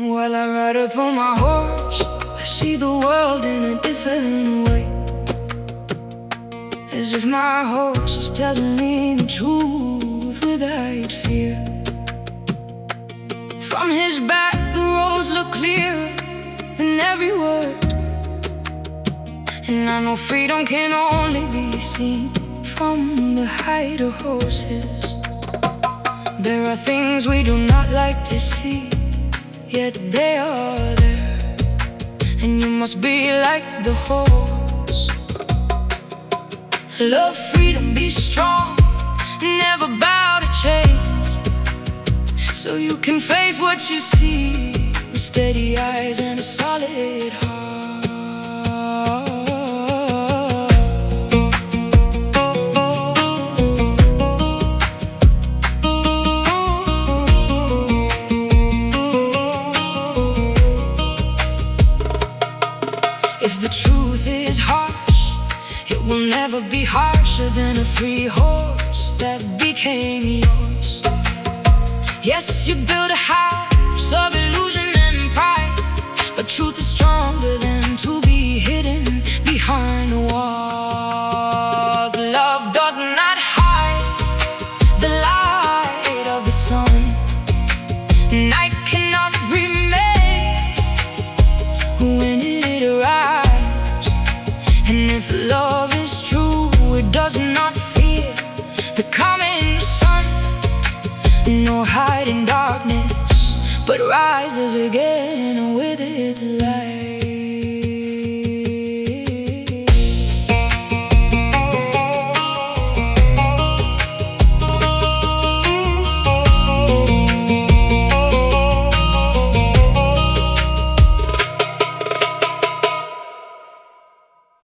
While I ride upon my horse, I see the world in a different way, as if my horse is telling me the truth without fear. From his back the roads look clearer than every word, and I know freedom can only be seen from the height of horses. There are things we do not like to see, yet they are there, and you must be like the horse. Love freedom, be strong, never bow to chains, so you can face what you see with steady eyes and a solid heart. If the truth is harsh, it will never be harsher than a free horse that became yours. Yes, you build a house of illusion and pride, but truth is stronger than to be hidden behind the walls. Love does not hide the light of the sun. Night cannot remain when it arrives. And if love is true, it does not fear the coming sun, nor hide in darkness, but rises again with its light.